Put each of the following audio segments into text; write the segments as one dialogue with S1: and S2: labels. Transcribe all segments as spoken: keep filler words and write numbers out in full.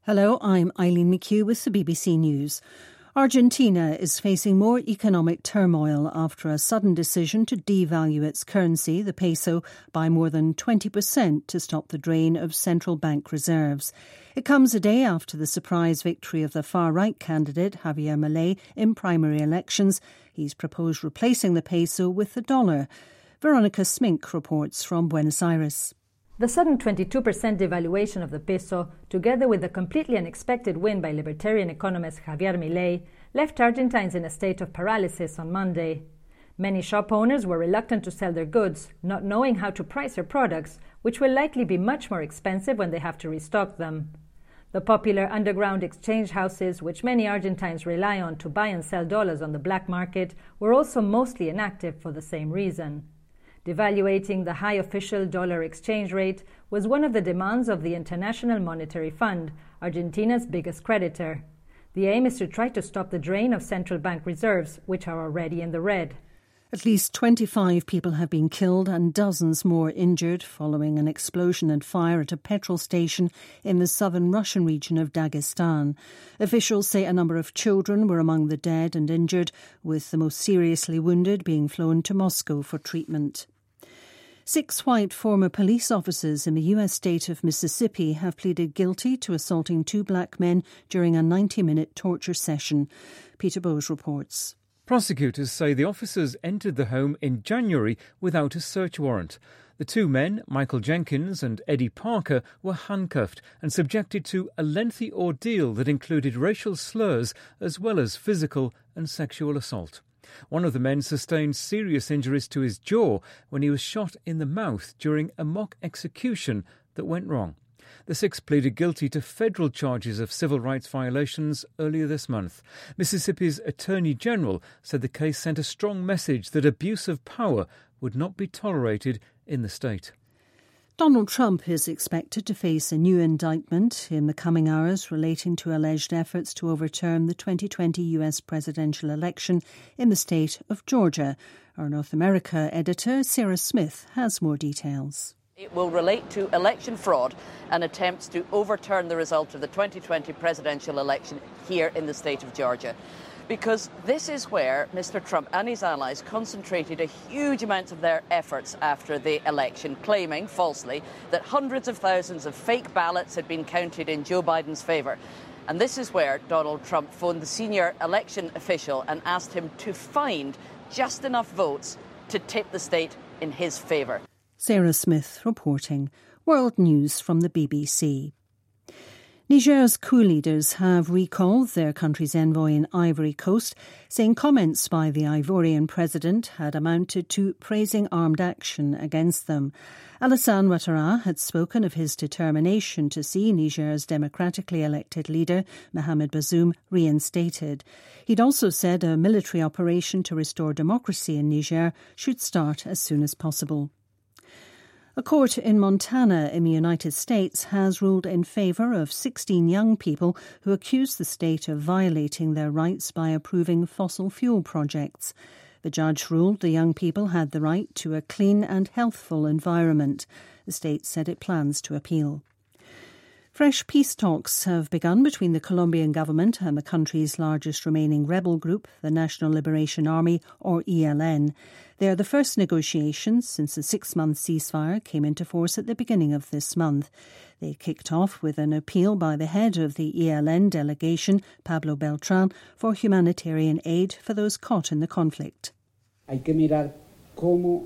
S1: Hello, I'm Eileen McHugh with the B B C News. Argentina is facing more economic turmoil after a sudden decision to devalue its currency, the peso, by more than twenty percent to stop the drain of central bank reserves. It comes a day after the surprise victory of the far-right candidate, Javier Milei, in primary elections. He's proposed replacing the peso with the dollar. Veronica Smink reports from Buenos Aires.
S2: The sudden twenty-two percent devaluation of the peso, together with the completely unexpected win by libertarian economist Javier Milei, left Argentines in a state of paralysis on Monday. Many shop owners were reluctant to sell their goods, not knowing how to price their products, which will likely be much more expensive when they have to restock them. The popular underground exchange houses, which many Argentines rely on to buy and sell dollars on the black market, were also mostly inactive for the same reason. Devaluating the high official dollar exchange rate was one of the demands of the International Monetary Fund, Argentina's biggest creditor. The aim is to try to stop the drain of central bank reserves, which are already in the red.
S1: At least twenty-five people have been killed and dozens more injured following an explosion and fire at a petrol station in the southern Russian region of Dagestan. Officials say a number of children were among the dead and injured, with the most seriously wounded being flown to Moscow for treatment. Six white former police officers in the U S state of Mississippi have pleaded guilty to assaulting two black men during a ninety-minute torture session. Peter Bowes reports.
S3: Prosecutors say the officers entered the home in January without a search warrant. The two men, Michael Jenkins and Eddie Parker, were handcuffed and subjected to a lengthy ordeal that included racial slurs as well as physical and sexual assault. One of the men sustained serious injuries to his jaw when he was shot in the mouth during a mock execution that went wrong. The six pleaded guilty to federal charges of civil rights violations earlier this month. Mississippi's Attorney General said the case sent a strong message that abuse of power would not be tolerated in the state.
S1: Donald Trump is expected to face a new indictment in the coming hours relating to alleged efforts to overturn the twenty twenty U S presidential election in the state of Georgia. Our North America editor, Sarah Smith, has more details.
S4: It will relate to election fraud and attempts to overturn the result of the twenty twenty presidential election here in the state of Georgia. Because this is where Mister Trump and his allies concentrated a huge amount of their efforts after the election, claiming falsely that hundreds of thousands of fake ballots had been counted in Joe Biden's favour. And this is where Donald Trump phoned the senior election official and asked him to find just enough votes to tip the state in his favour.
S1: Sarah Smith reporting. World News from the B B C. Niger's coup leaders have recalled their country's envoy in Ivory Coast, saying comments by the Ivorian president had amounted to praising armed action against them. Alassane Ouattara had spoken of his determination to see Niger's democratically elected leader, Mohamed Bazoum, reinstated. He'd also said a military operation to restore democracy in Niger should start as soon as possible. A court in Montana in the United States has ruled in favour of sixteen young people who accuse the state of violating their rights by approving fossil fuel projects. The judge ruled the young people had the right to a clean and healthful environment. The state said it plans to appeal. Fresh peace talks have begun between the Colombian government and the country's largest remaining rebel group, the National Liberation Army, or E L N. They are the first negotiations since a six-month ceasefire came into force at the beginning of this month. They kicked off with an appeal by the head of the E L N delegation, Pablo Beltran, for humanitarian aid for those caught in the conflict.
S5: Hay que mirar cómo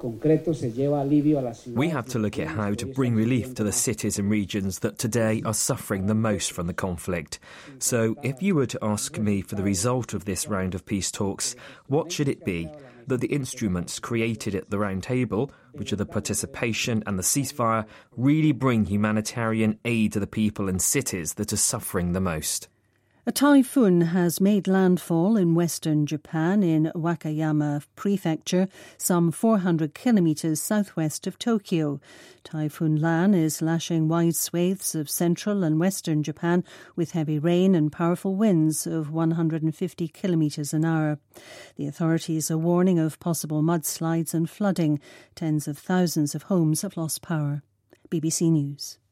S6: We have to look at how to bring relief to the cities and regions that today are suffering the most from the conflict. So if you were to ask me for the result of this round of peace talks, what should it be? That the instruments created at the round table, which are the participation and the ceasefire, really bring humanitarian aid to the people and cities that are suffering the most.
S1: A typhoon has made landfall in western Japan in Wakayama Prefecture, some four hundred kilometres southwest of Tokyo. Typhoon Lan is lashing wide swathes of central and western Japan with heavy rain and powerful winds of one hundred fifty kilometres an hour. The authorities are warning of possible mudslides and flooding. Tens of thousands of homes have lost power. B B C News.